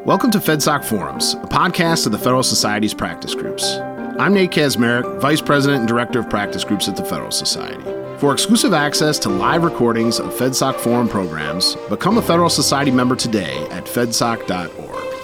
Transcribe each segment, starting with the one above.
Welcome to FedSoc Forums, a podcast of the Federal Society's practice groups. I'm Nate Kazmarek, Vice President and Director of Practice Groups at the Federal Society. For exclusive access to live recordings of FedSoc Forum programs, become a Federal Society member today at fedsoc.org.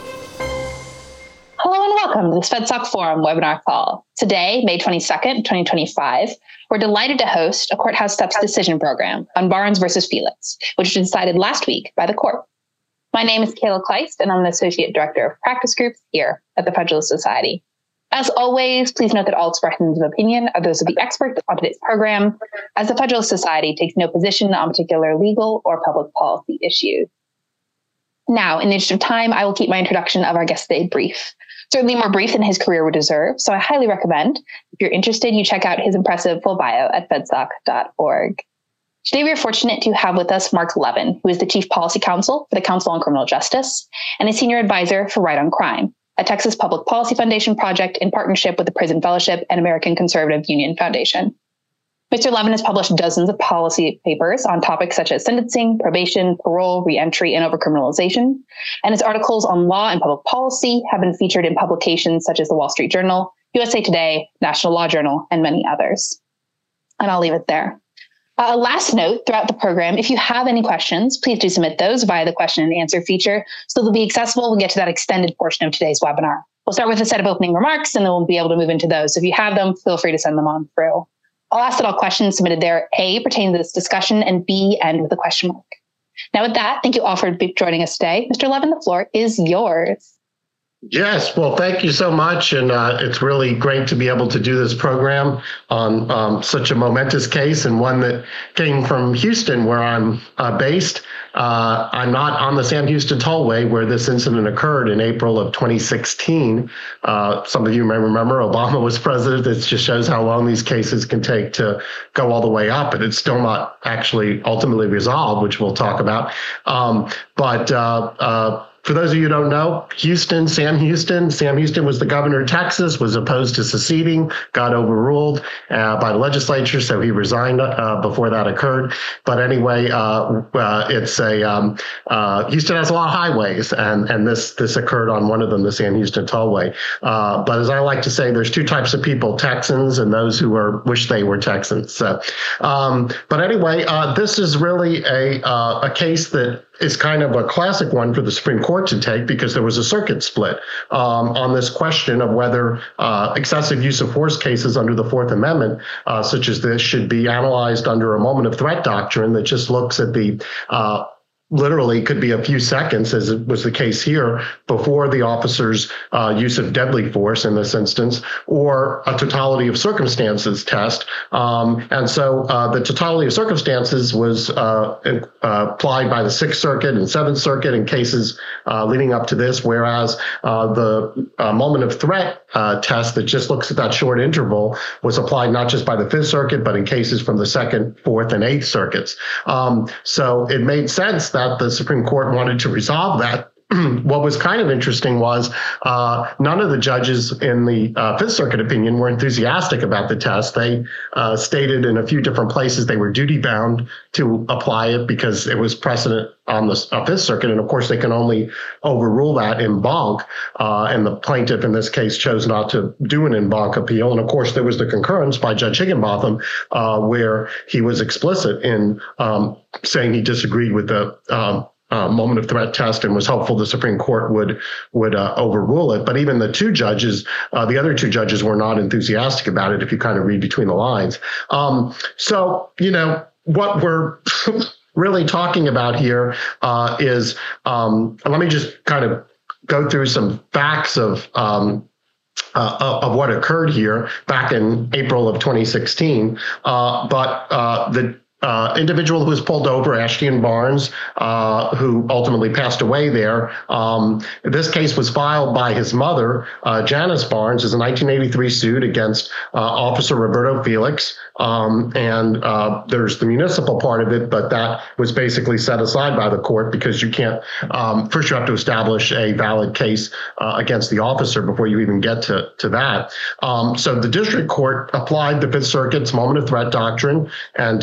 Hello and welcome to this FedSoc Forum webinar call. Today, May 22nd, 2025, we're delighted to host a Courthouse Steps decision program on Barnes versus Felix, which was decided last week by the court. My name is Kayla Kleist, and I'm the Associate Director of Practice Groups here at the Federalist Society. As always, please note that all expressions of opinion are those of the experts on today's program, as the Federalist Society takes no position on particular legal or public policy issues. Now, in the interest of time, I will keep my introduction of our guest today brief. Certainly more brief than his career would deserve, so I highly recommend, if you're interested, you check out his impressive full bio at fedsoc.org. Today, we are fortunate to have with us Mark Levin, who is the Chief Policy Counsel for the Council on Criminal Justice and a Senior Advisor for Right on Crime, a Texas Public Policy Foundation project in partnership with the Prison Fellowship and American Conservative Union Foundation. Mr. Levin has published dozens of policy papers on topics such as sentencing, probation, parole, reentry, and overcriminalization, and his articles on law and public policy have been featured in publications such as the Wall Street Journal, USA Today, National Law Journal, and many others. And I'll leave it there. Last note, throughout the program, if you have any questions, please do submit those via the question and answer feature so they'll be accessible. We'll get to that extended portion of today's webinar. We'll start with a set of opening remarks, and then we'll be able to move into those. So if you have them, feel free to send them on through. I'll ask that all questions submitted there, A, pertain to this discussion, and B, end with a question mark. Now with that, thank you all for joining us today. Mr. Levin, the floor is yours. Yes, well, thank you so much. And it's really great to be able to do this program on such a momentous case and one that came from Houston, where I'm based. I'm not on the Sam Houston Tollway where this incident occurred in April of 2016. Some of you may remember Obama was president. It just shows how long these cases can take to go all the way up, and it's still not actually ultimately resolved, which we'll talk about. For those of you who don't know, Sam Houston was the governor of Texas, was opposed to seceding, got overruled by the legislature, so he resigned before that occurred. But anyway, Houston has a lot of highways, and this occurred on one of them, the Sam Houston Tollway. But as I like to say, there's two types of people: Texans and those who wish they were Texans. So, but anyway, this is really a case that is kind of a classic one for the Supreme Court to take, because there was a circuit split on this question of whether excessive use of force cases under the Fourth Amendment, such as this, should be analyzed under a moment of threat doctrine that just looks at the literally could be a few seconds, as it was the case here, before the officer's use of deadly force in this instance, or a totality of circumstances test. And so the totality of circumstances was applied by the Sixth Circuit and Seventh Circuit in cases leading up to this, whereas the moment of threat test that just looks at that short interval was applied not just by the Fifth Circuit, but in cases from the Second, Fourth, and Eighth Circuits. So it made sense that the Supreme Court wanted to resolve that. What was kind of interesting was none of the judges in the Fifth Circuit opinion were enthusiastic about the test. They stated in a few different places they were duty-bound to apply it because it was precedent on the Fifth Circuit, and of course they can only overrule that en banc, and the plaintiff in this case chose not to do an en banc appeal. And of course there was the concurrence by Judge Higginbotham, where he was explicit in saying he disagreed with the moment of threat test and was hopeful the Supreme Court would overrule it. But even the other two judges were not enthusiastic about it, if you kind of read between the lines. So, what we're really talking about here is, let me just kind of go through some facts of what occurred here back in April of 2016. The individual who was pulled over, Ashton Barnes, who ultimately passed away there. This case was filed by his mother, Janice Barnes, as a 1983 suit against Officer Roberto Felix. And there's the municipal part of it, but that was basically set aside by the court because you can't, first you have to establish a valid case against the officer before you even get to that. So the district court applied the Fifth Circuit's moment of threat doctrine and dismissed the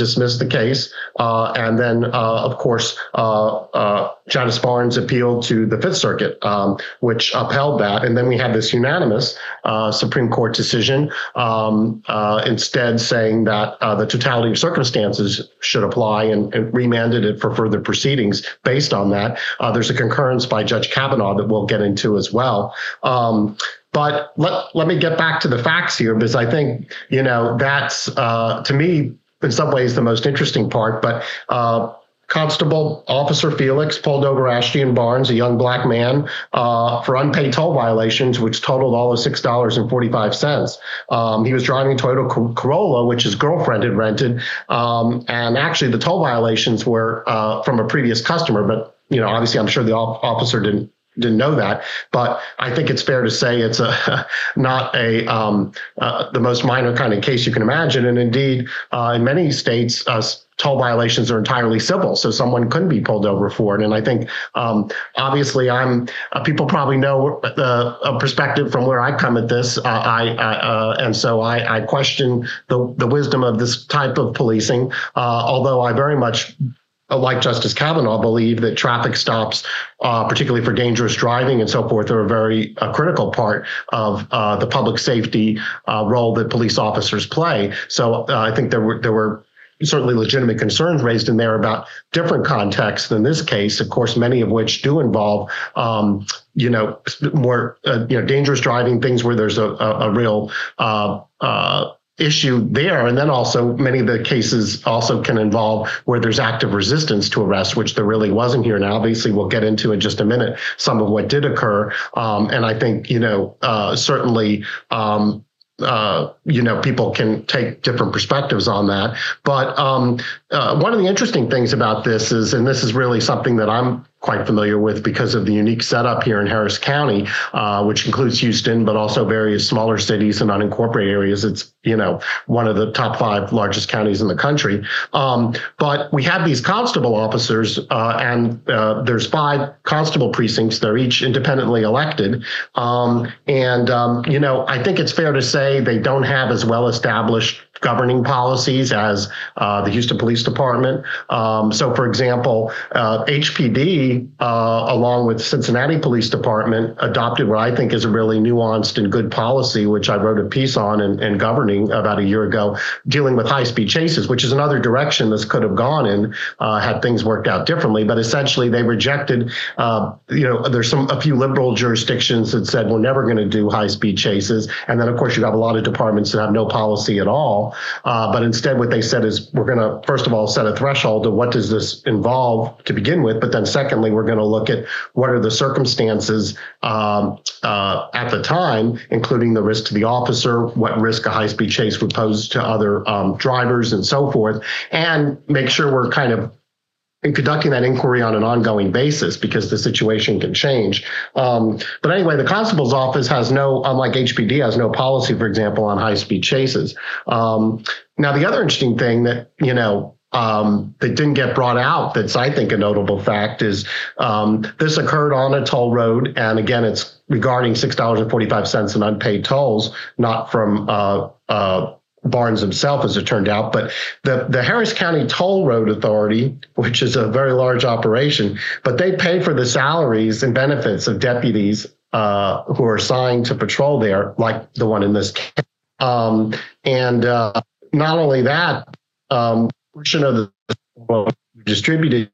the case. And then, of course, Janice Barnes appealed to the Fifth Circuit, which upheld that. And then we had this unanimous Supreme Court decision, instead saying that the totality of circumstances should apply, and remanded it for further proceedings based on that. There's a concurrence by Judge Kavanaugh that we'll get into as well. But let me get back to the facts here, because I think, that's, to me, in some ways, the most interesting part. But Constable Officer Felix pulled over Ashton Barnes, a young black man, for unpaid toll violations, which totaled all of $6.45. He was driving a Toyota Corolla, which his girlfriend had rented. And actually, the toll violations were from a previous customer. But, obviously, I'm sure the officer didn't know that, but I think it's fair to say it's not the most minor kind of case you can imagine. And indeed, in many states, toll violations are entirely civil, so someone couldn't be pulled over for it. And I think, obviously, people probably know a perspective from where I come at this. And so I question the wisdom of this type of policing, although I very much, like Justice Kavanaugh, believe that traffic stops, particularly for dangerous driving and so forth, are a very critical part of the public safety role that police officers play. So I think there were certainly legitimate concerns raised in there about different contexts than this case, of course, many of which do involve, more, dangerous driving, things where there's a real issue there. And then also many of the cases also can involve where there's active resistance to arrest, which there really wasn't here. Now, obviously, we'll get into in just a minute some of what did occur. And I think, certainly, people can take different perspectives on that. But one of the interesting things about this is, and this is really something that I'm quite familiar with because of the unique setup here in Harris County, which includes Houston, but also various smaller cities and unincorporated areas. It's, one of the top 5 largest counties in the country. But we have these constable officers, and there's 5 constable precincts. They're each independently elected. I think it's fair to say they don't have as well established governing policies as the Houston Police Department. So, for example, HPD, along with Cincinnati Police Department, adopted what I think is a really nuanced and good policy, which I wrote a piece on in Governing about a year ago, dealing with high-speed chases, which is another direction this could have gone in had things worked out differently. But essentially, they rejected, there's a few liberal jurisdictions that said we're never going to do high-speed chases. And then, of course, you have a lot of departments that have no policy at all. But instead, what they said is we're going to, first of all, set a threshold of what does this involve to begin with. But then secondly, we're going to look at what are the circumstances at the time, including the risk to the officer, what risk a high-speed chase would pose to other drivers and so forth, and make sure we're kind of conducting that inquiry on an ongoing basis because the situation can change. But anyway, the constable's office has unlike HPD, has no policy, for example, on high-speed chases. Now, the other interesting thing that, that didn't get brought out, that's, I think, a notable fact is this occurred on a toll road. And again, it's regarding $6.45 in unpaid tolls, not from Barnes himself, as it turned out, but the Harris County Toll Road Authority, which is a very large operation, but they pay for the salaries and benefits of deputies who are assigned to patrol there, like the one in this case. Not only that, portion of the distributed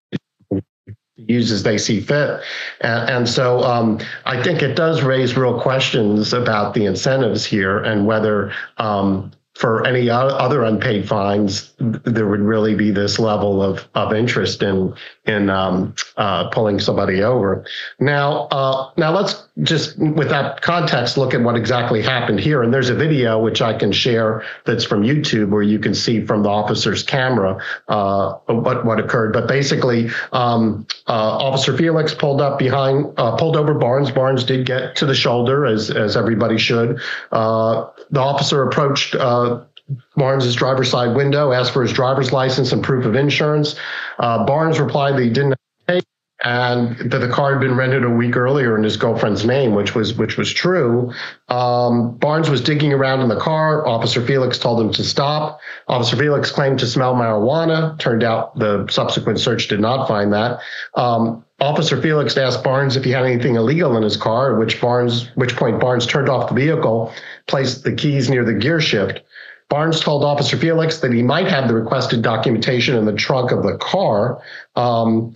use as they see fit. And so I think it does raise real questions about the incentives here and whether for any other unpaid fines, there would really be this level of interest in pulling somebody over. Now let's just, with that context, look at what exactly happened here. And there's a video which I can share that's from YouTube where you can see from the officer's camera what occurred. But basically, Officer Felix pulled over Barnes. Barnes did get to the shoulder, as everybody should. The officer approached Barnes' driver's side window, asked for his driver's license and proof of insurance. Barnes replied that he didn't have to pay, and that the car had been rented a week earlier in his girlfriend's name, which was true. Barnes was digging around in the car. Officer Felix told him to stop. Officer Felix claimed to smell marijuana. Turned out the subsequent search did not find that. Officer Felix asked Barnes if he had anything illegal in his car, at which point Barnes turned off the vehicle, placed the keys near the gear shift. Barnes told Officer Felix that he might have the requested documentation in the trunk of the car. And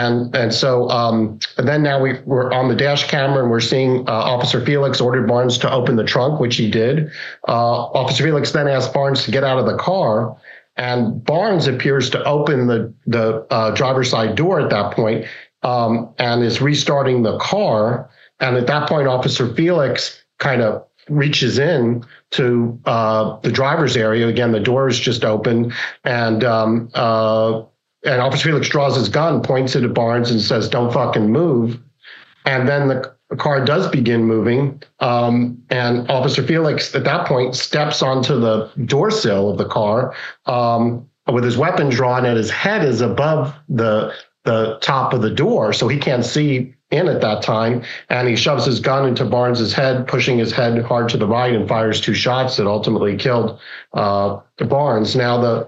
then now we're on the dash camera and we're seeing Officer Felix ordered Barnes to open the trunk, which he did. Officer Felix then asked Barnes to get out of the car, and Barnes appears to open the driver's side door at that point, and is restarting the car. And at that point, Officer Felix kind of reaches in to the driver's area. Again, the door is just open, and Officer Felix draws his gun, points it at Barnes, and says, "Don't fucking move." And then the car does begin moving, and Officer Felix at that point steps onto the door sill of the car with his weapon drawn, and his head is above the top of the door, so he can't see in at that time, and he shoves his gun into Barnes's head, pushing his head hard to the right, and fires 2 shots that ultimately killed Barnes. Now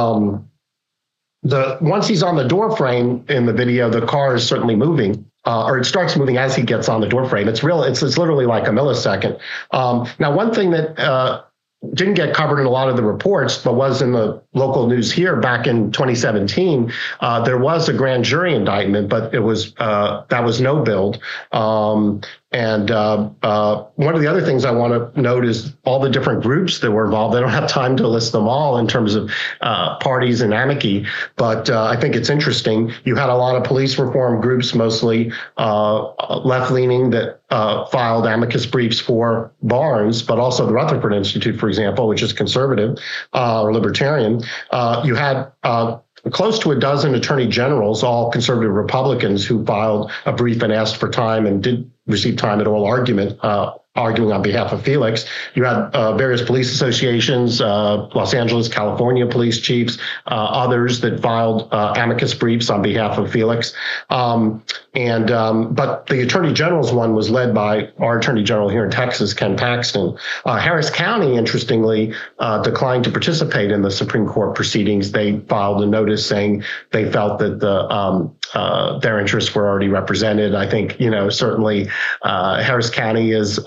once he's on the door frame in the video, the car is certainly moving. Or it starts moving as he gets on the door frame. It's literally like a millisecond. Now, one thing that didn't get covered in a lot of the reports, but was in the local news here back in 2017. There was a grand jury indictment, but it was that was no billed. And one of the other things I want to note is all the different groups that were involved. I don't have time to list them all in terms of parties and amici, but I think it's interesting. You had a lot of police reform groups, mostly left-leaning, that filed amicus briefs for Barnes, but also the Rutherford Institute, for example, which is conservative or libertarian. You had close to a dozen attorney generals, all conservative Republicans, who filed a brief and asked for time and did receive time at oral argument, arguing on behalf of Felix. You had various police associations, Los Angeles, California police chiefs, others that filed amicus briefs on behalf of Felix. But the Attorney General's one was led by our Attorney General here in Texas, Ken Paxton. Harris County, interestingly, declined to participate in the Supreme Court proceedings. They filed a notice saying they felt that their interests were already represented. I think, certainly Harris County is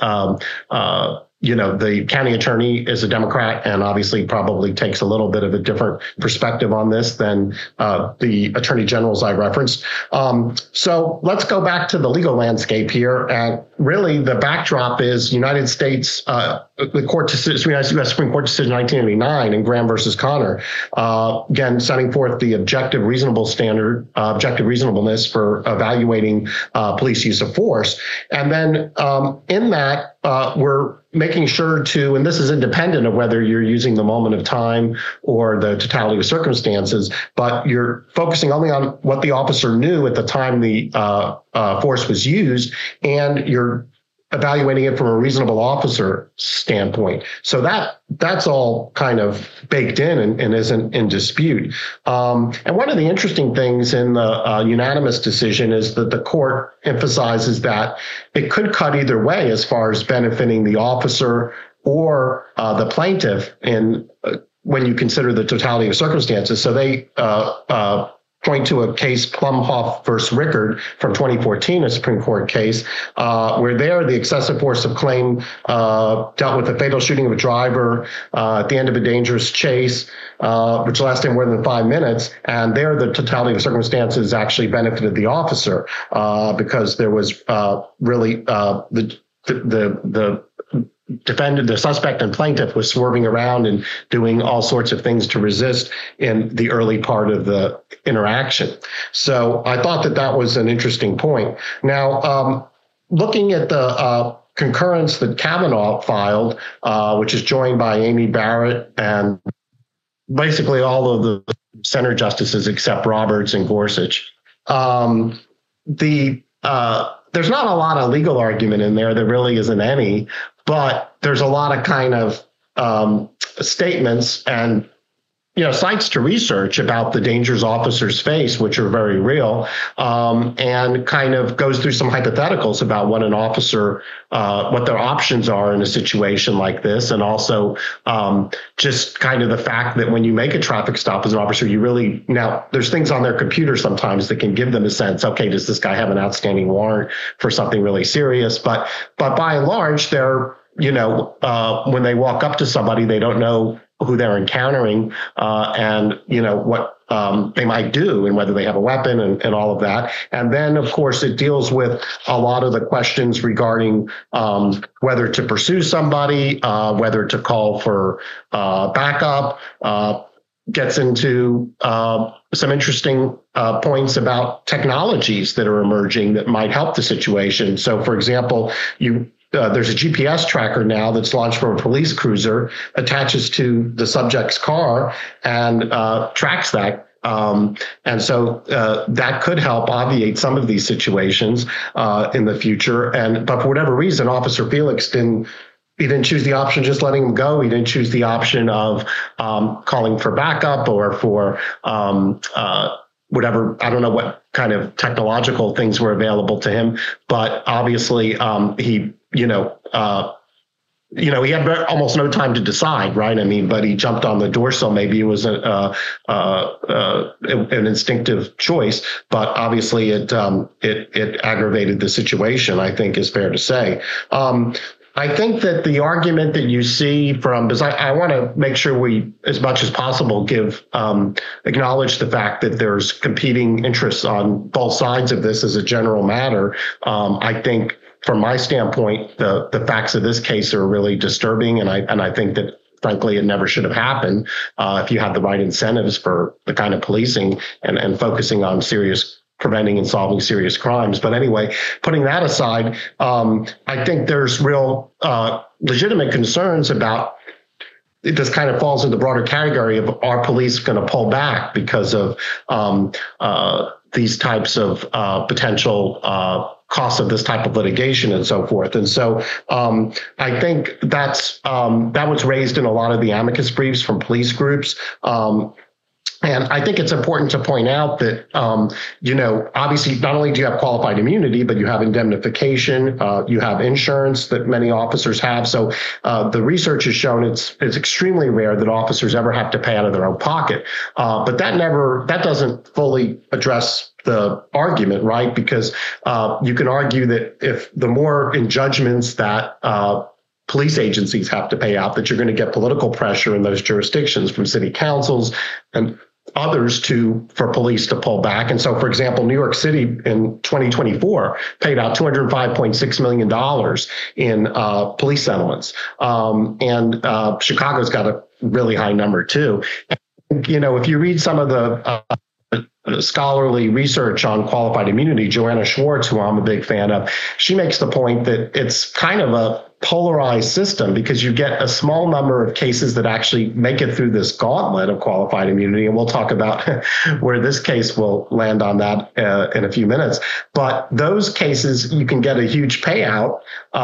the county attorney is a Democrat, and obviously probably takes a little bit of a different perspective on this than the attorney generals I referenced. So let's go back to the legal landscape here. And really the backdrop is United States, the court decision, U.S. Supreme Court decision 1989 in Graham versus Connor, again, setting forth the objective reasonableness for evaluating police use of force. And then in that, we're making sure to, and this is independent of whether you're using the moment of time or the totality of circumstances, but you're focusing only on what the officer knew at the time the force was used, and you're evaluating it from a reasonable officer standpoint. So that's all kind of baked in and isn't in dispute. And one of the interesting things in the unanimous decision is that the court emphasizes that it could cut either way as far as benefiting the officer or the plaintiff when you consider the totality of circumstances. So they point to a case, Plumhoff versus Rickard from 2014, a Supreme Court case, where there the excessive force of claim dealt with the fatal shooting of a driver at the end of a dangerous chase, which lasted more than 5 minutes. And there the totality of circumstances actually benefited the officer because there was really the suspect and plaintiff was swerving around and doing all sorts of things to resist in the early part of the interaction. So I thought that was an interesting point. Now, looking at the concurrence that Kavanaugh filed, which is joined by Amy Barrett and basically all of the center justices except Roberts and Gorsuch, there's not a lot of legal argument in there. There really isn't any. But there's a lot of kind of statements and cites to research about the dangers officers face, which are very real, and kind of goes through some hypotheticals about what an officer, what their options are in a situation like this, and also just kind of the fact that when you make a traffic stop as an officer, now there's things on their computer sometimes that can give them a sense, okay, does this guy have an outstanding warrant for something really serious? But by and large, they're, when they walk up to somebody, they don't know who they're encountering, and what they might do, and whether they have a weapon, and all of that. And then, of course, it deals with a lot of the questions regarding whether to pursue somebody, whether to call for backup. Gets into some interesting points about technologies that are emerging that might help the situation. So, for example, there's a GPS tracker now that's launched from a police cruiser, attaches to the subject's car, and tracks that. And so that could help obviate some of these situations in the future. But for whatever reason, Officer Felix didn't choose the option of just letting him go. He didn't choose the option of calling for backup or for whatever. I don't know what kind of technological things were available to him, but obviously he he had almost no time to decide, right? I mean, but he jumped on the door, so maybe it was an instinctive choice. But obviously, it aggravated the situation, I think is fair to say. I think that the argument that you see because I want to make sure we, as much as possible, acknowledge the fact that there's competing interests on both sides of this as a general matter. I think, from my standpoint, the facts of this case are really disturbing, and I think that, frankly, it never should have happened if you had the right incentives for the kind of policing and focusing on preventing and solving serious crimes. But anyway, putting that aside, I think there's real legitimate concerns about. This kind of falls in the broader category of, are police going to pull back because of these types of potential costs of this type of litigation and so forth. And so I think that was raised in a lot of the amicus briefs from police groups. And I think it's important to point out that, obviously, not only do you have qualified immunity, but you have indemnification, you have insurance that many officers have. So the research has shown it's extremely rare that officers ever have to pay out of their own pocket. But that doesn't fully address the argument, right? Because you can argue that if the more in judgments that police agencies have to pay out, that you're going to get political pressure in those jurisdictions from city councils and others for police to pull back. And so, for example, New York City in 2024 paid out $205.6 million in police settlements. And Chicago's got a really high number too. And, if you read some of the scholarly research on qualified immunity, Joanna Schwartz, who I'm a big fan of, she makes the point that it's kind of a polarized system because you get a small number of cases that actually make it through this gauntlet of qualified immunity. And we'll talk about where this case will land on that in a few minutes. But those cases, you can get a huge payout.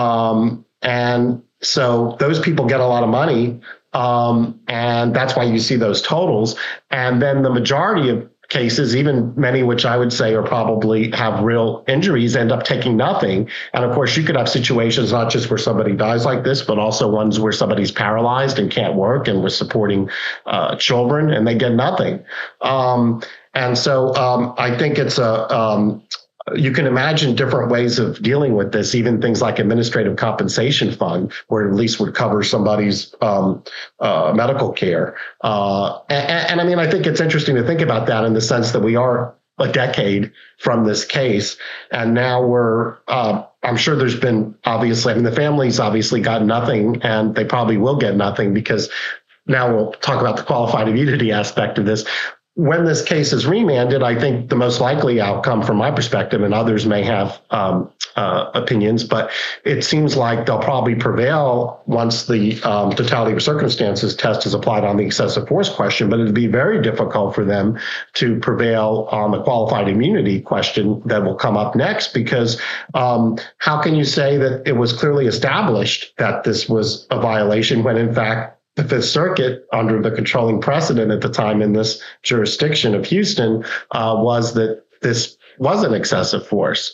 And so those people get a lot of money. And that's why you see those totals. And then the majority of cases, even many which I would say are probably have real injuries, end up taking nothing. And of course, you could have situations not just where somebody dies like this, but also ones where somebody's paralyzed and can't work and was supporting children and they get nothing. And so I think it's you can imagine different ways of dealing with this, even things like administrative compensation fund, where it at least would cover somebody's medical care. And I mean, I think it's interesting to think about that in the sense that we are a decade from this case. And now I'm sure there's been the families obviously got nothing, and they probably will get nothing because now we'll talk about the qualified immunity aspect of this. When this case is remanded, I think the most likely outcome from my perspective, and others may have opinions, but it seems like they'll probably prevail once the totality of circumstances test is applied on the excessive force question, but it'd be very difficult for them to prevail on the qualified immunity question that will come up next, because how can you say that it was clearly established that this was a violation when in fact the Fifth Circuit, under the controlling precedent at the time in this jurisdiction of Houston, was that this wasn't excessive force.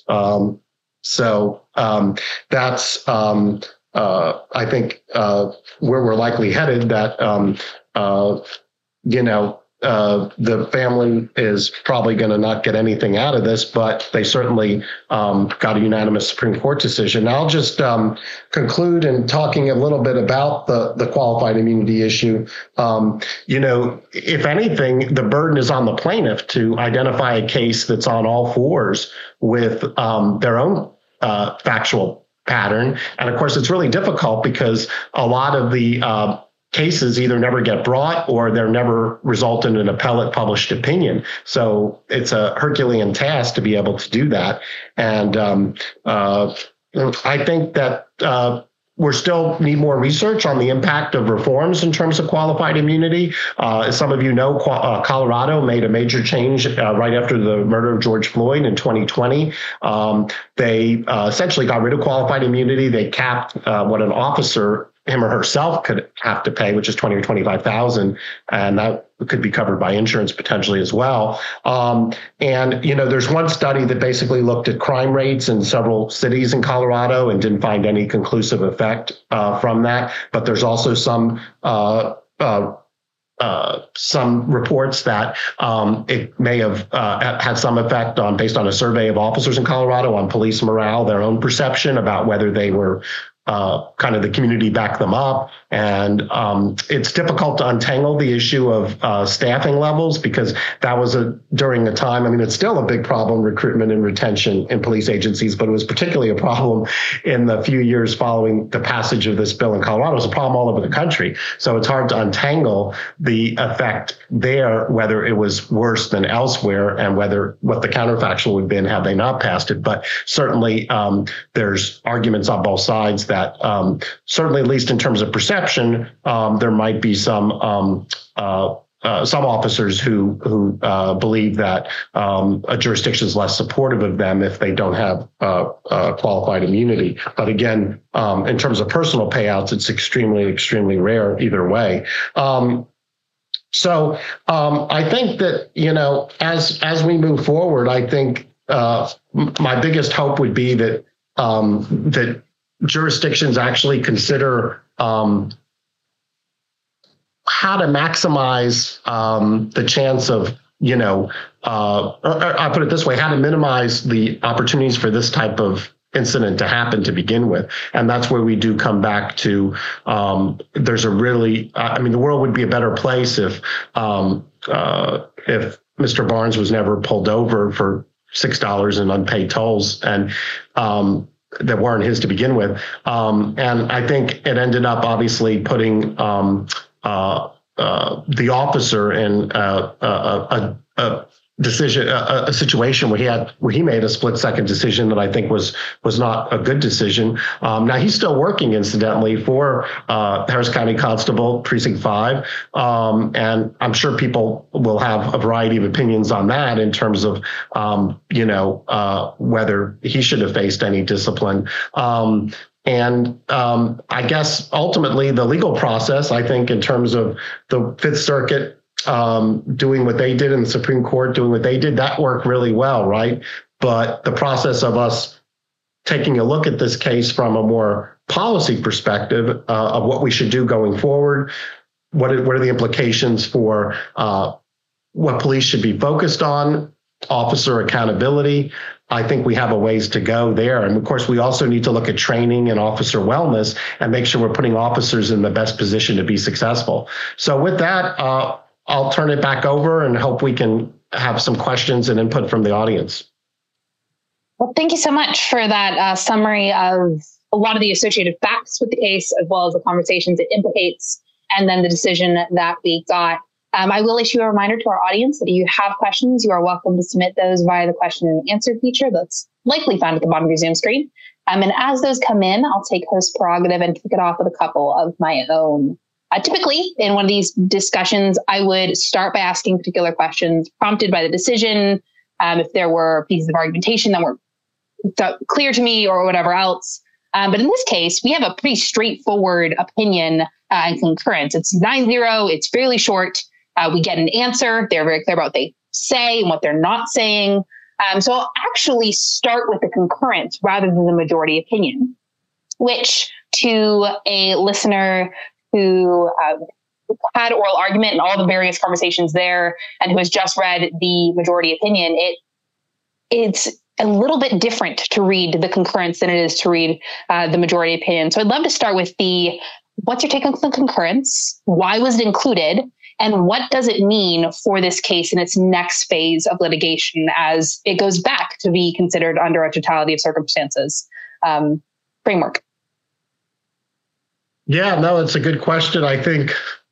That's, I think, where we're likely headed, that, the family is probably going to not get anything out of this, but they certainly got a unanimous Supreme Court decision. Now, I'll just conclude in talking a little bit about the qualified immunity issue. If anything, the burden is on the plaintiff to identify a case that's on all fours with their own factual pattern. And of course, it's really difficult because a lot of the cases either never get brought or they're never result in an appellate published opinion. So it's a Herculean task to be able to do that. And I think that we still need more research on the impact of reforms in terms of qualified immunity. As some of you know, Colorado made a major change right after the murder of George Floyd in 2020. They essentially got rid of qualified immunity. They capped what an officer, him or herself, could have to pay, which is $20,000 or $25,000, and that could be covered by insurance potentially as well. There's one study that basically looked at crime rates in several cities in Colorado and didn't find any conclusive effect from that. But there's also some reports that it may have had some effect based on a survey of officers in Colorado on police morale, their own perception about whether they were kind of the community backed them up. And it's difficult to untangle the issue of staffing levels, because that was during a time, it's still a big problem, recruitment and retention in police agencies, but it was particularly a problem in the few years following the passage of this bill in Colorado. It was a problem all over the country. So it's hard to untangle the effect there, whether it was worse than elsewhere and what the counterfactual would have been had they not passed it. But certainly there's arguments on both sides that certainly, at least in terms of perception, there might be some officers who believe that a jurisdiction is less supportive of them if they don't have qualified immunity. But again, in terms of personal payouts, it's extremely, extremely rare either way. So I think that, as we move forward, I think my biggest hope would be that that jurisdictions actually consider how to maximize the chance of, I put it this way, how to minimize the opportunities for this type of incident to happen to begin with. And that's where we do come back to, there's a really, the world would be a better place if Mr. Barnes was never pulled over for $6 in unpaid tolls and that weren't his to begin with. And I think it ended up obviously putting the officer in a situation where he made a split-second decision that I think was not a good decision. Now he's still working, incidentally, for Harris County Constable Precinct 5, and I'm sure people will have a variety of opinions on that in terms of whether he should have faced any discipline. And I guess ultimately the legal process, I think, in terms of the Fifth Circuit doing what they did in the Supreme Court, doing what they did, that worked really well, right? But the process of us taking a look at this case from a more policy perspective of what we should do going forward, what are the implications for what police should be focused on, officer accountability. I think we have a ways to go there. And of course, we also need to look at training and officer wellness and make sure we're putting officers in the best position to be successful. So with that, I'll turn it back over and hope we can have some questions and input from the audience. Well, thank you so much for that summary of a lot of the associated facts with the case, as well as the conversations it implicates, and then the decision that we got. I will issue a reminder to our audience that if you have questions, you are welcome to submit those via the question and answer feature that's likely found at the bottom of your Zoom screen. And as those come in, I'll take host prerogative and kick it off with a couple of my own. Typically, in one of these discussions, I would start by asking particular questions prompted by the decision. If there were pieces of argumentation that weren't clear to me or whatever else. But in this case, we have a pretty straightforward opinion and concurrence. It's 9-0. It's fairly short. We get an answer. They're very clear about what they say and what they're not saying. So I'll actually start with the concurrence rather than the majority opinion, which to a listener who had oral argument and all the various conversations there and who has just read the majority opinion, it's a little bit different to read the concurrence than it is to read the majority opinion. So I'd love to start with what's your take on the concurrence? Why was it included? And what does it mean for this case in its next phase of litigation as it goes back to be considered under a totality of circumstances framework? Yeah, no, it's a good question. I think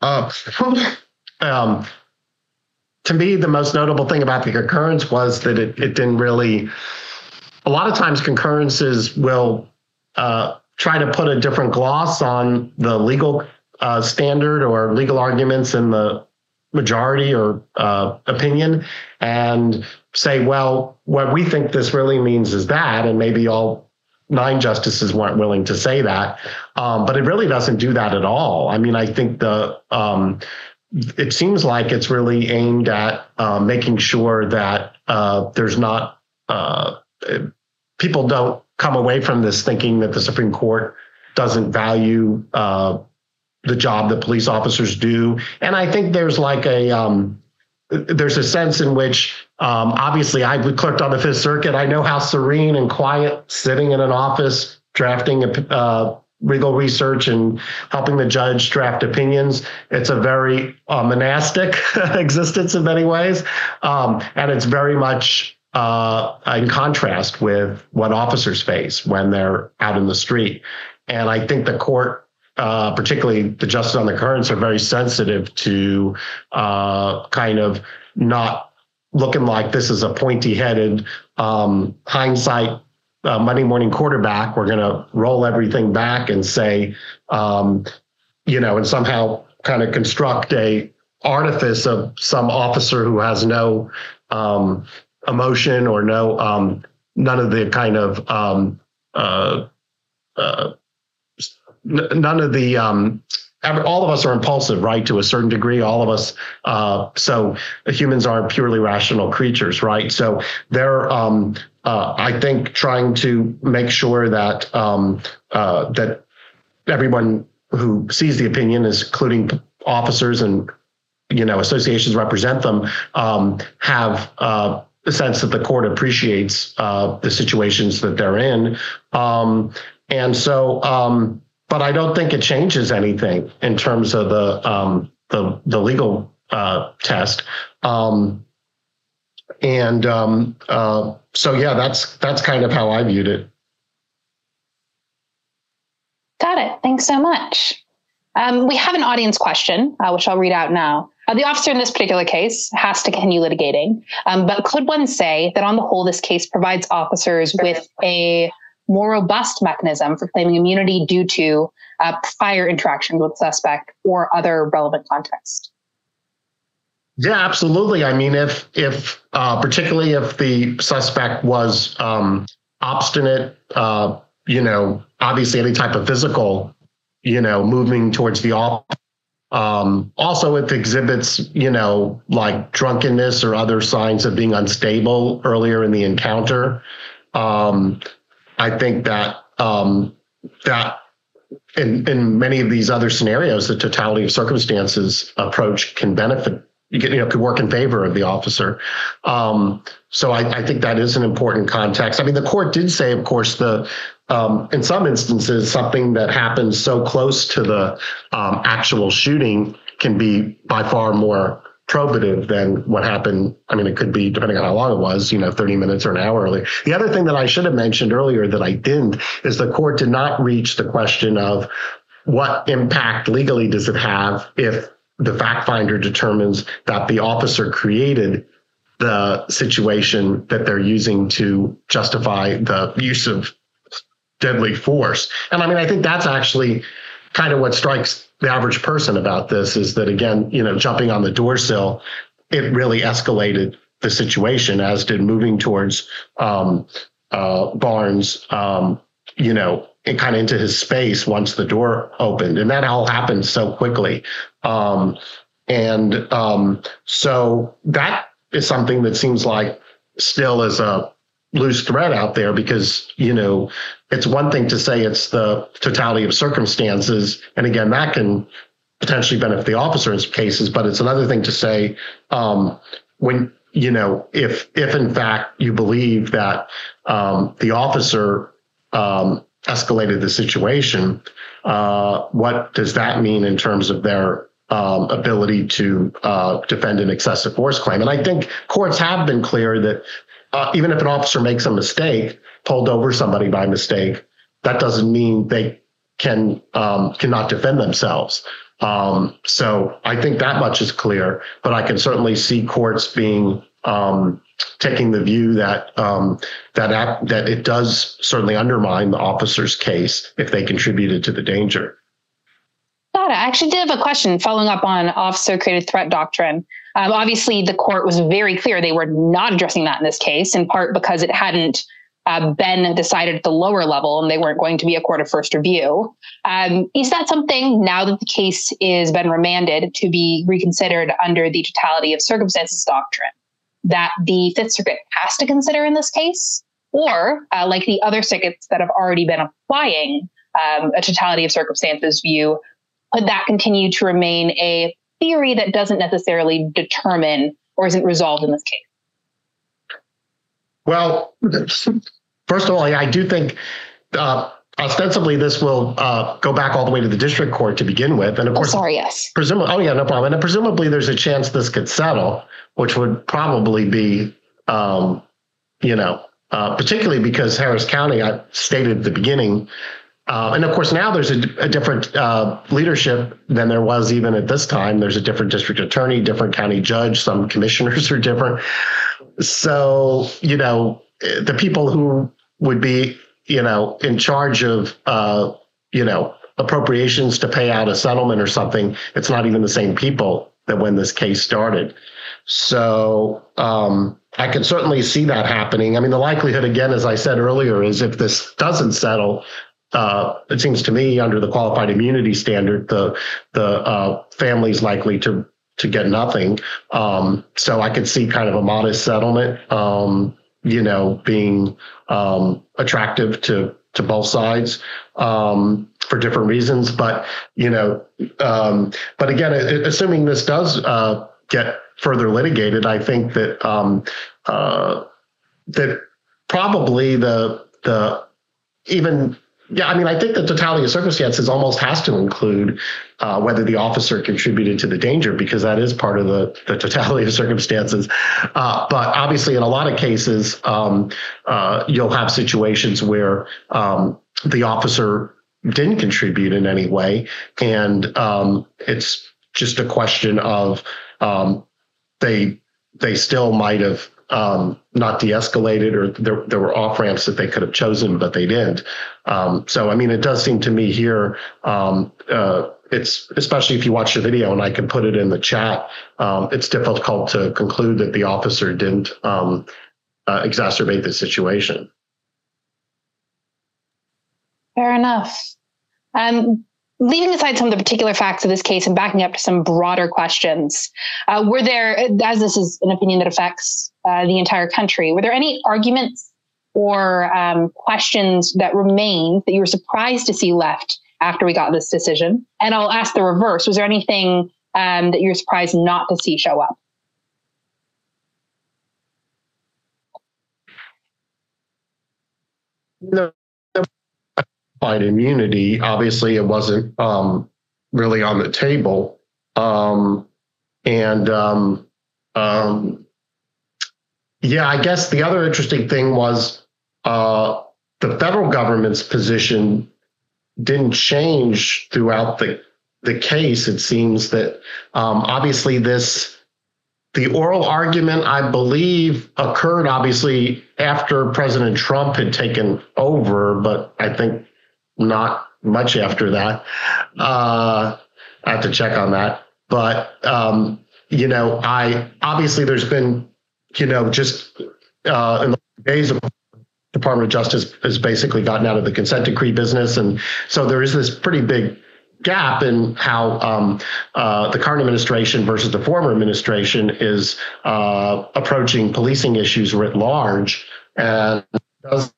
to me, the most notable thing about the concurrence was that it didn't really, a lot of times concurrences will try to put a different gloss on the legal standard or legal arguments in the majority or opinion and say, well, what we think this really means is that, and maybe all 9 justices weren't willing to say that, but it really doesn't do that at all. I mean, I think it seems like it's really aimed at making sure that there's not, people don't come away from this thinking that the Supreme Court doesn't value the job that police officers do. And I think there's like there's a sense in which, obviously I clerked on the Fifth Circuit. I know how serene and quiet sitting in an office, drafting legal research and helping the judge draft opinions. It's a very monastic existence in many ways. And it's very much in contrast with what officers face when they're out in the street. And I think the court, particularly the justices on the concurrence, are very sensitive to kind of not looking like this is a pointy-headed hindsight Monday morning quarterback. We're going to roll everything back and say, and somehow kind of construct a artifice of some officer who has no emotion or none of the kind of none of the all of us are impulsive, right? To a certain degree, all of us. So humans aren't purely rational creatures, right? So they're, I think, trying to make sure that that everyone who sees the opinion, including officers and associations represent them, have a sense that the court appreciates the situations that they're in, and so. But I don't think it changes anything in terms of the legal test. So yeah, that's kind of how I viewed it. Got it. Thanks so much. We have an audience question, which I'll read out now. The officer in this particular case has to continue litigating, but could one say that on the whole, this case provides officers with a more robust mechanism for claiming immunity due to prior interactions with the suspect or other relevant context? Yeah, absolutely. I mean, if particularly if the suspect was obstinate, obviously any type of physical, moving towards the officer. Also, if exhibits, like drunkenness or other signs of being unstable earlier in the encounter, I think that that in many of these other scenarios, the totality of circumstances approach can benefit, could work in favor of the officer. So I think that is an important context. I mean, the court did say, of course, in some instances, something that happens so close to the actual shooting can be by far more probative than what happened. I mean, it could be, depending on how long it was, 30 minutes or an hour earlier. The other thing that I should have mentioned earlier that I didn't is the court did not reach the question of what impact legally does it have if the fact finder determines that the officer created the situation that they're using to justify the use of deadly force. And I mean, I think that's actually kind of what strikes the average person about this is that, again, jumping on the door sill, it really escalated the situation, as did moving towards Barnes, kind of into his space once the door opened, and that all happened so quickly. So that is something that seems like still is a loose thread out there, because, it's one thing to say it's the totality of circumstances. And again, that can potentially benefit the officer in some cases, but it's another thing to say when, if in fact you believe that the officer escalated the situation, what does that mean in terms of their ability to defend an excessive force claim? And I think courts have been clear that even if an officer makes a mistake, pulled over somebody by mistake, that doesn't mean they cannot defend themselves. So I think that much is clear, but I can certainly see courts being taking the view that that it does certainly undermine the officer's case if they contributed to the danger. Got it. I actually did have a question following up on officer-created threat doctrine. Obviously, the court was very clear they were not addressing that in this case, in part because it hadn't been decided at the lower level and they weren't going to be a court of first review. Is that something, now that the case is been remanded, to be reconsidered under the totality of circumstances doctrine, that the Fifth Circuit has to consider in this case? Or, like the other circuits that have already been applying a totality of circumstances view, could that continue to remain a theory that doesn't necessarily determine or isn't resolved in this case? Well, first of all, I do think ostensibly this will go back all the way to the district court to begin with. And of course, yes. Presumably, no problem. And presumably there's a chance this could settle, which would probably be, particularly because Harris County, I stated at the beginning, and of course, now there's a different leadership than there was even at this time. There's a different district attorney, different county judge. Some commissioners are different. So, the people who would be, in charge of, appropriations to pay out a settlement or something, it's not even the same people that when this case started. So I can certainly see that happening. I mean, the likelihood, again, as I said earlier, is if this doesn't settle, it seems to me under the qualified immunity standard, the family's likely to get nothing. So I could see kind of a modest settlement, being attractive to both sides for different reasons. But, but again, assuming this does get further litigated, I think that that probably I think the totality of circumstances almost has to include whether the officer contributed to the danger, because that is part of the totality of circumstances. But obviously, in a lot of cases, you'll have situations where the officer didn't contribute in any way, and it's just a question of they still might have not de-escalated, or there were off-ramps that they could have chosen, but they didn't. So, I mean, it does seem to me here, it's, especially if you watch the video, and I can put it in the chat, it's difficult to conclude that the officer didn't exacerbate the situation. Fair enough. Leaving aside some of the particular facts of this case and backing up to some broader questions, were there, as this is an opinion that affects the entire country, were there any arguments or questions that remained that you were surprised to see left after we got this decision? And I'll ask the reverse. Was there anything that you're surprised not to see show up? No. Immunity, obviously it wasn't really on the table. Yeah, I guess the other interesting thing was the federal government's position didn't change throughout the case. It seems that obviously the oral argument, I believe, occurred obviously after President Trump had taken over, but I think not much after that. I have to check on that. But, obviously there's been, just in the days of Department of Justice has basically gotten out of the consent decree business. And so there is this pretty big gap in how the current administration versus the former administration is approaching policing issues writ large, and does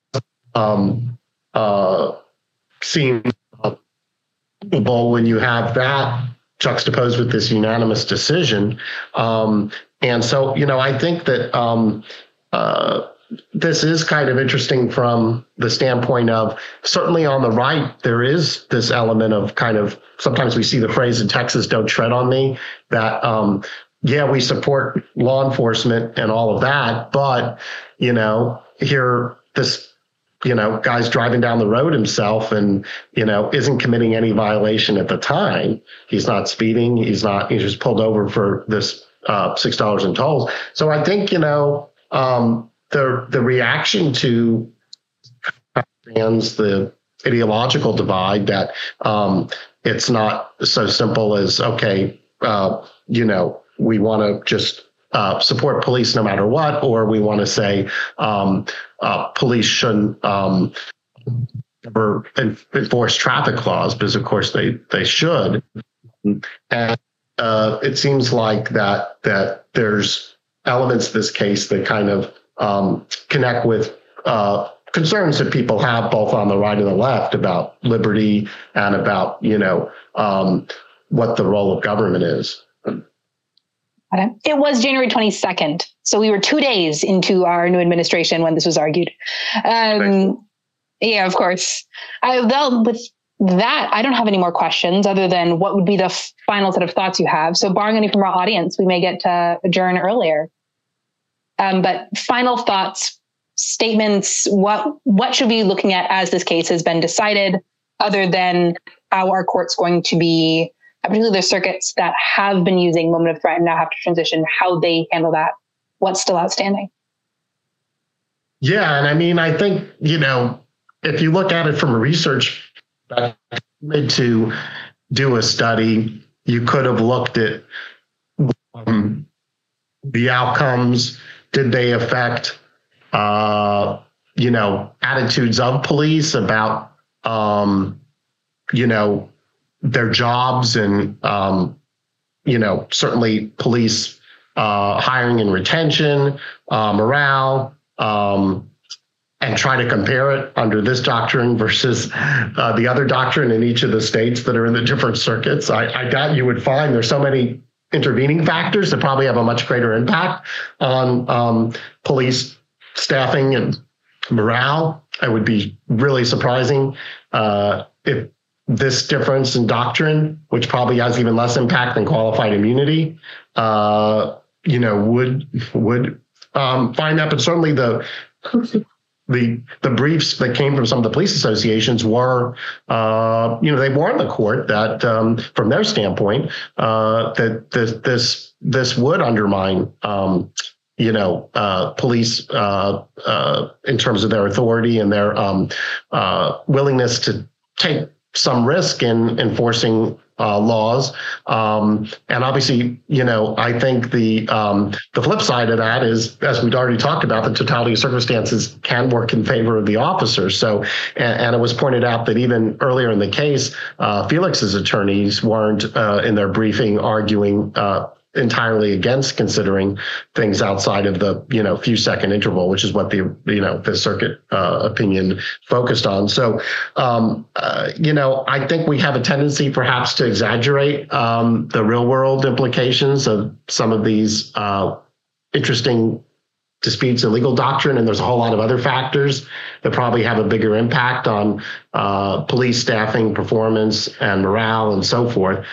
seem when you have that juxtaposed with this unanimous decision. And so, I think that this is kind of interesting from the standpoint of, certainly on the right, there is this element of kind of, sometimes we see the phrase in Texas, "Don't tread on me," that, yeah, we support law enforcement and all of that, but, here, this, guy's driving down the road himself and, isn't committing any violation at the time. He's not speeding. He's just pulled over for this $6 in tolls. So I think, the reaction to the ideological divide, that it's not so simple as, okay, we want to just support police no matter what, or we want to say police shouldn't ever enforce traffic laws, because of course they should. And it seems like that there's elements of this case that kind of connect with concerns that people have both on the right and the left about liberty and about, what the role of government is. It was January 22nd. So we were 2 days into our new administration when this was argued. Yeah, of course. With that, I don't have any more questions other than what would be the final set of thoughts you have. So barring any from our audience, we may get to adjourn earlier. But final thoughts, statements, what should we be looking at as this case has been decided, other than how our court's going to be, particularly the circuits that have been using moment of threat and now have to transition, how they handle that, what's still outstanding? Yeah, and I mean, I think, if you look at it from a research perspective, to do a study, you could have looked at the outcomes. Did they affect, attitudes of police about, their jobs and, certainly police hiring and retention, morale, and try to compare it under this doctrine versus the other doctrine in each of the states that are in the different circuits. I doubt you would find there's so many intervening factors that probably have a much greater impact on police staffing and morale. It would be really surprising if this difference in doctrine, which probably has even less impact than qualified immunity, would find that. But certainly the briefs that came from some of the police associations were, they warned the court that from their standpoint, that this would undermine, police in terms of their authority and their willingness to take some risk in enforcing laws. And obviously, I think the flip side of that is, as we'd already talked about, the totality of circumstances can work in favor of the officer. So, and it was pointed out that even earlier in the case, Felix's attorneys weren't in their briefing arguing entirely against considering things outside of the few second interval, which is what the circuit opinion focused on. So I think we have a tendency perhaps to exaggerate the real world implications of some of these interesting disputes in legal doctrine, and there's a whole lot of other factors that probably have a bigger impact on police staffing, performance, and morale, and so forth.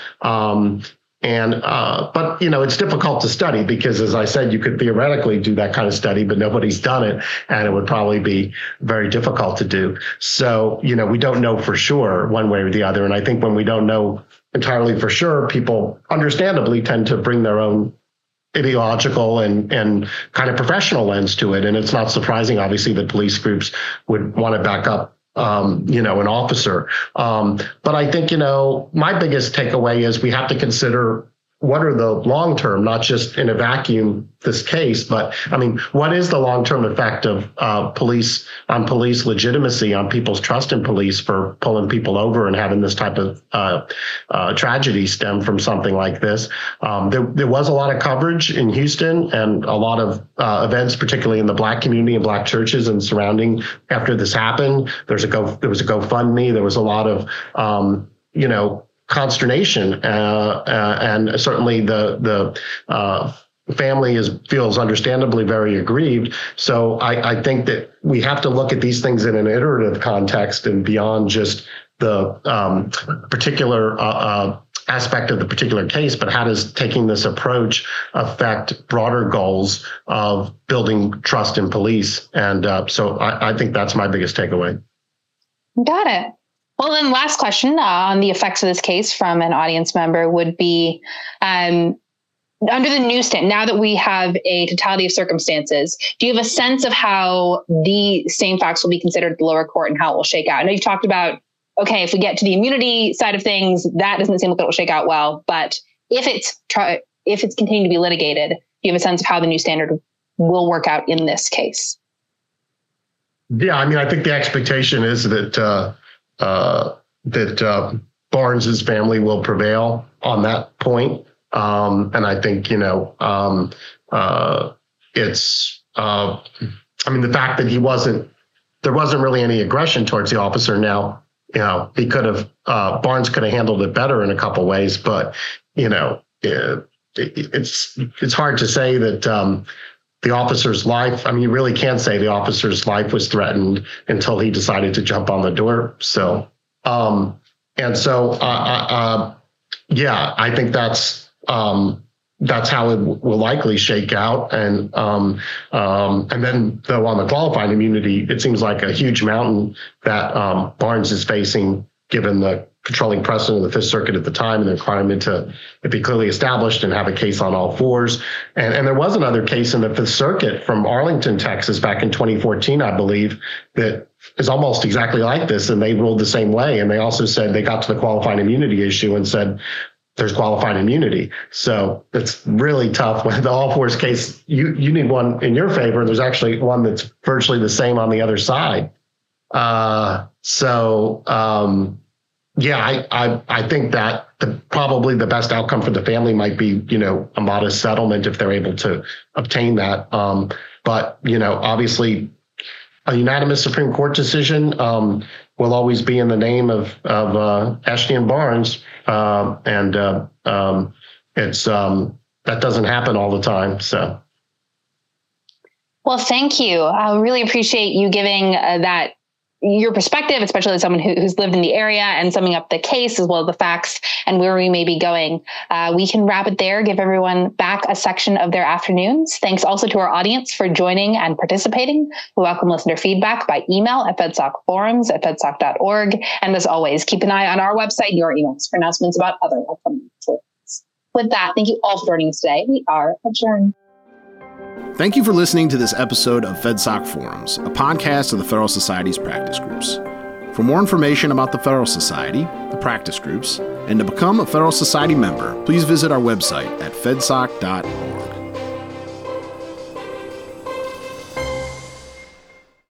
But it's difficult to study because, as I said, you could theoretically do that kind of study, but nobody's done it, and it would probably be very difficult to do. So, we don't know for sure one way or the other. And I think when we don't know entirely for sure, people understandably tend to bring their own ideological and kind of professional lens to it. And it's not surprising, obviously, that police groups would want to back up an officer. But I think, my biggest takeaway is we have to consider what are the long-term, not just in a vacuum, this case, but I mean, what is the long-term effect of police legitimacy, on people's trust in police for pulling people over and having this type of tragedy stem from something like this? There was a lot of coverage in Houston and a lot of events, particularly in the Black community and Black churches and surrounding after this happened. There was a GoFundMe. There was a lot of, consternation, and certainly the family feels understandably very aggrieved. So I think that we have to look at these things in an iterative context and beyond just the particular aspect of the particular case, but how does taking this approach affect broader goals of building trust in police? And so I think that's my biggest takeaway. Got it. Well, then last question on the effects of this case from an audience member would be, under the new stand, now that we have a totality of circumstances, do you have a sense of how the same facts will be considered at the lower court and how it will shake out? I know you've talked about, okay, if we get to the immunity side of things, that doesn't seem like it will shake out well. But if it's continuing to be litigated, do you have a sense of how the new standard will work out in this case? Yeah, I mean, I think the expectation is that Barnes's family will prevail on that point. And I think, it's, the fact that there wasn't really any aggression towards the officer. Now, he could have, Barnes could have handled it better in a couple ways, but, it's hard to say that, the officer's life, you really can't say the officer's life was threatened until he decided to jump on the door. So, I think that's how it will likely shake out. And then though on the qualified immunity, it seems like a huge mountain that Barnes is facing, given the controlling precedent of the Fifth Circuit at the time and the requirement to be clearly established and have a case on all fours. And there was another case in the Fifth Circuit from Arlington, Texas, back in 2014, I believe, that is almost exactly like this. And they ruled the same way. And they also said they got to the qualified immunity issue and said, there's qualified immunity. So it's really tough with the all fours case. You need one in your favor. There's actually one that's virtually the same on the other side. I think that probably the best outcome for the family might be, a modest settlement if they're able to obtain that. But obviously a unanimous Supreme Court decision will always be in the name of Ashley and Barnes. It's that doesn't happen all the time. So. Well, thank you. I really appreciate you giving your perspective, especially as someone who's lived in the area, and summing up the case as well as the facts and where we may be going. We can wrap it there, give everyone back a section of their afternoons. Thanks also to our audience for joining and participating. We welcome listener feedback by email at fedsocforums@fedsoc.org. And as always, keep an eye on our website, your emails, for announcements about other upcoming events. With that, thank you all for joining us today. We are adjourned. Thank you for listening to this episode of FedSoc Forums, a podcast of the Federal Society's practice groups. For more information about the Federal Society, the practice groups, and to become a Federal Society member, please visit our website at fedsoc.org.